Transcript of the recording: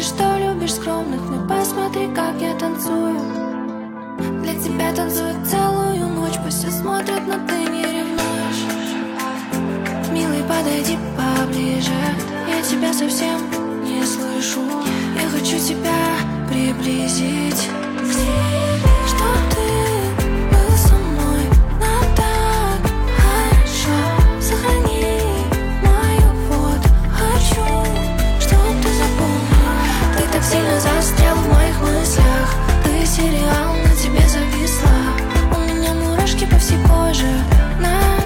говоришь, что любишь скромных, но посмотри, как я танцую. Для тебя танцую целую ночь, пусть все смотрят, но ты не ревнуешь. Милый, подойди поближе, я тебя совсем не слышу. Я хочу тебя приблизить к себе, чтоб ты был со мной, но так хорошо. Сохрани мою фото, хочу, чтоб ты запомнил. Ты так сильно застрял в моих мыслях, ты сериал, на тебе зависла. У меня мурашки по всей коже.